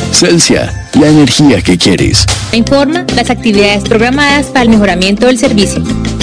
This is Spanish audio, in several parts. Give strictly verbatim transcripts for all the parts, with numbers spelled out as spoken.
Celsia, la energía que quieres. Informa las actividades programadas para el mejoramiento del servicio.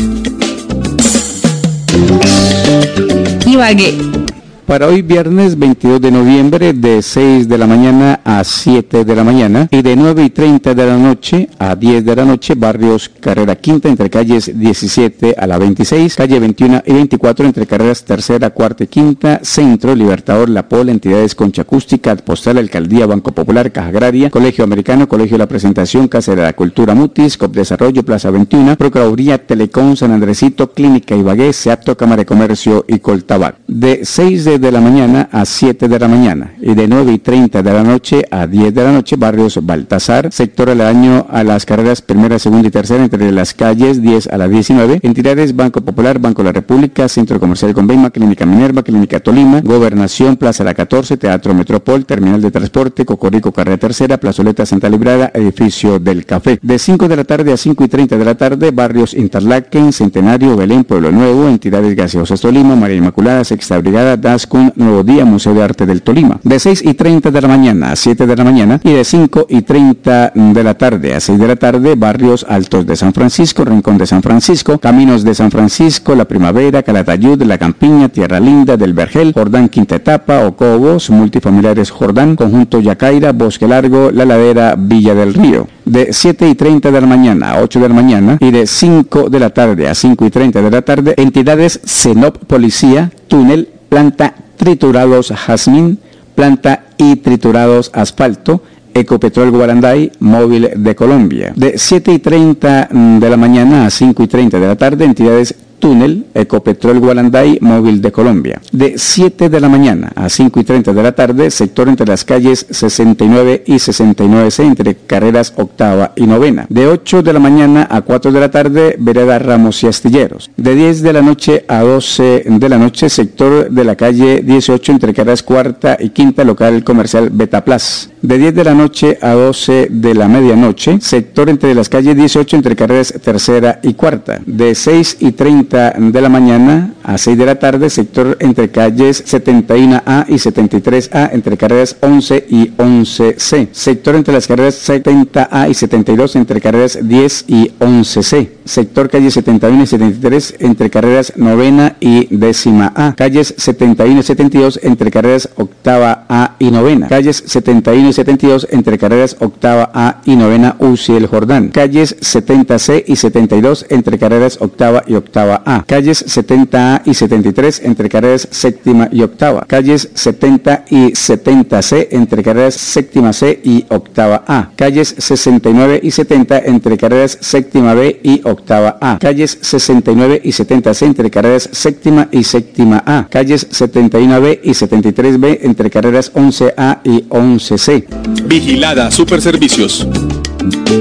Ibagué. Para hoy viernes veintidós de noviembre de seis de la mañana a siete de la mañana y de nueve y treinta de la noche a diez de la noche, barrios Carrera Quinta entre calles diecisiete a la veintiséis, calle veintiuno y veinticuatro entre carreras Tercera, Cuarta y Quinta, Centro, Libertador, La Pola, entidades Concha Acústica, Postal, Alcaldía, Banco Popular, Caja Agraria, Colegio Americano, Colegio La Presentación, Casa de la Cultura Mutis, Cop Desarrollo, Plaza veintiuno, Procuraduría, Telecom, San Andresito, Clínica Ibagué, SEAPTO, Cámara de Comercio y Coltabac. De seis de de la mañana a siete de la mañana y de nueve y treinta de la noche a diez de la noche, barrios Baltasar, sector aledaño a las carreras primera, segunda y tercera entre las calles diez a la diecinueve, entidades Banco Popular, Banco de la República, Centro Comercial Conveima, Clínica Minerva, Clínica Tolima, Gobernación, Plaza La catorce, Teatro Metropol, Terminal de Transporte, Cocorico, Carrera Tercera, Plazoleta Santa Librada, Edificio del Café. De cinco de la tarde a cinco y treinta de la tarde, barrios Interlaken, Centenario, Belén, Pueblo Nuevo, entidades Gaseosas Tolima, María Inmaculada, Sexta Brigada, DASCUN, Nuevo Día, Museo de Arte del Tolima. De seis y treinta de la mañana a siete de la mañana y de cinco y treinta de la tarde a seis de la tarde, barrios Altos de San Francisco, Rincón de San Francisco, Caminos de San Francisco, La Primavera, Calatayud, La Campiña, Tierra Linda, del Vergel, Jordán Quinta Etapa, Ocobos, Multifamiliares Jordán, Conjunto Yacaira, Bosque Largo, La Ladera, Villa del Río. De siete y treinta de la mañana a ocho de la mañana y de cinco de la tarde a cinco y treinta de la tarde, entidades CENOP Policía, Túnel, Planta Triturados Jazmín, Planta y Triturados Asfalto, Ecopetrol Guaranday, Móvil de Colombia. De siete y treinta de la mañana a cinco y treinta de la tarde, entidades Túnel, Ecopetrol Guaranday, Móvil de Colombia. De siete de la mañana a cinco y treinta de la tarde, sector entre las calles sesenta y nueve y sesenta y nueve C, entre carreras octava y novena. De ocho de la mañana a cuatro de la tarde, vereda Ramos y Astilleros. De diez de la noche a doce de la noche, sector de la calle dieciocho, entre carreras cuarta y quinta, local comercial Betaplas. De diez de la noche a doce de la medianoche, sector entre las calles dieciocho, entre carreras tercera y cuarta. De seis y treinta de la mañana a seis de la tarde, sector entre calles setenta y uno A y setenta y tres A, entre carreras once y once C. Sector entre las carreras setenta A y setenta y dos, entre carreras diez y once C. Sector calles setenta y uno y setenta y tres, entre carreras novena y décima A. Calles setenta y uno y setenta y dos, entre carreras octava A y novena. Calles setenta y uno y setenta y dos, entre carreras octava A y novena Uciel Jordán. Calles setenta C y setenta y dos, entre carreras octava y octava A. Calles setenta A y setenta y tres, entre carreras séptima y octava. Calles setenta y setenta C, entre carreras séptima C y octava A. Calles sesenta y nueve y setenta, entre carreras séptima B y octava A. Calles sesenta y nueve y setenta C, entre carreras séptima y séptima A. Calles setenta y uno B y setenta y tres B, entre carreras once A y once C. Vigilada Superservicios.